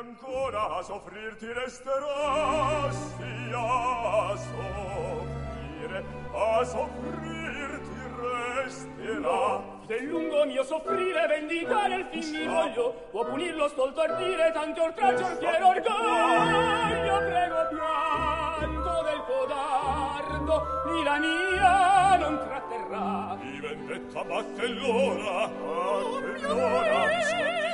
ancora a soffrir ti resterà, sì, a soffrir ti resterà. Se lungo mio soffrire vendicare il fin mi voglio, può punirlo stolto ardire, tanto oltraggio il fiero orgoglio. Prego pianto del codardo, l'irania non tratterrà. Di vendetta batte l'ora, batte l'ora.